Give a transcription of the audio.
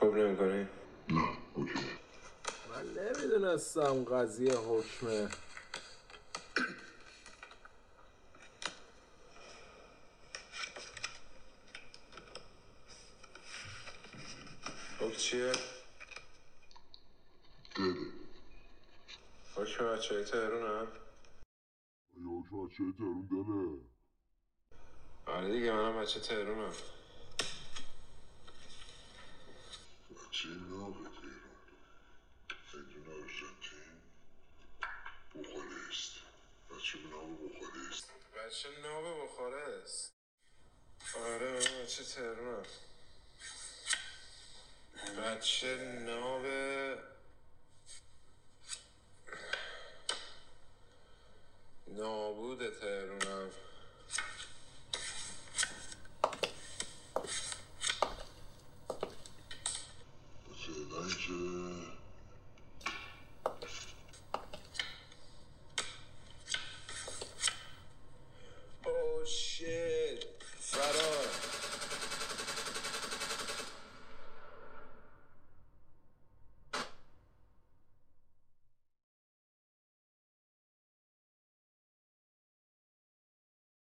خوب نمیکنی؟ نه اوکی. من نمیدونستم قضیه حکمه. حکم چیه؟ دده. حکم بچه های تهرون هم؟ یا حکم بچه های تهرون دله. آره دیگه منم بچه تهرونم. بچه ناب تهران میدون آرژانتین بخارست. بچه ناب بخارست. بچه ناب بخارست. آره من بچه تهرونم. بچه ناب نابود تهرونم.